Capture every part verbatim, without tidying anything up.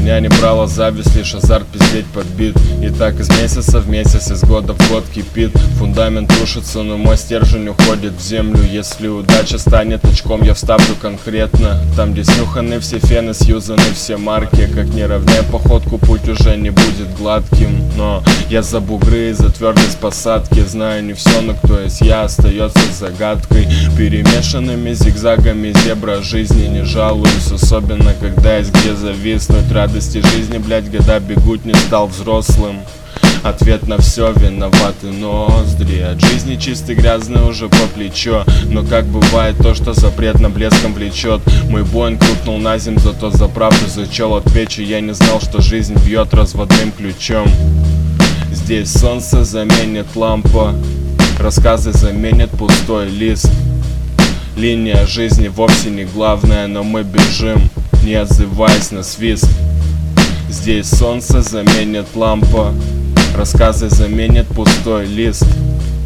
Меня не брала зависть, лишь азарт пиздеть подбит. И так из месяца в месяц, из года в год кипит. Фундамент рушится, но мой стержень уходит в землю. Если удача станет очком, я вставлю конкретно. Там, где снюханы все фены, сьюзаны все марки. Как не равняй походку, путь уже не будет гладким. Но я за бугры, за твердость посадки. Знаю не все, но кто есть я, остается загадкой. Перемешанными зигзагами зебра жизни не жалуюсь. Особенно, когда есть где зависнуть. Радости жизни, блять, года бегут, не стал взрослым. Ответ на все: виноваты ноздри. От жизни чистый грязный уже по плечо. Но как бывает то, что запретно блеском влечет. Мой Боинг крутнул на земь, зато за правду зачел. Отвечу, я не знал, что жизнь бьет разводным ключом. Здесь солнце заменит лампа, рассказы заменят пустой лист. Линия жизни вовсе не главная, но мы бежим, не отзываясь на свист. Здесь солнце заменит лампа, рассказы заменят пустой лист.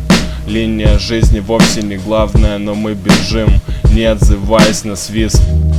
Линия жизни вовсе не главная, но мы бежим, не отзываясь на свист.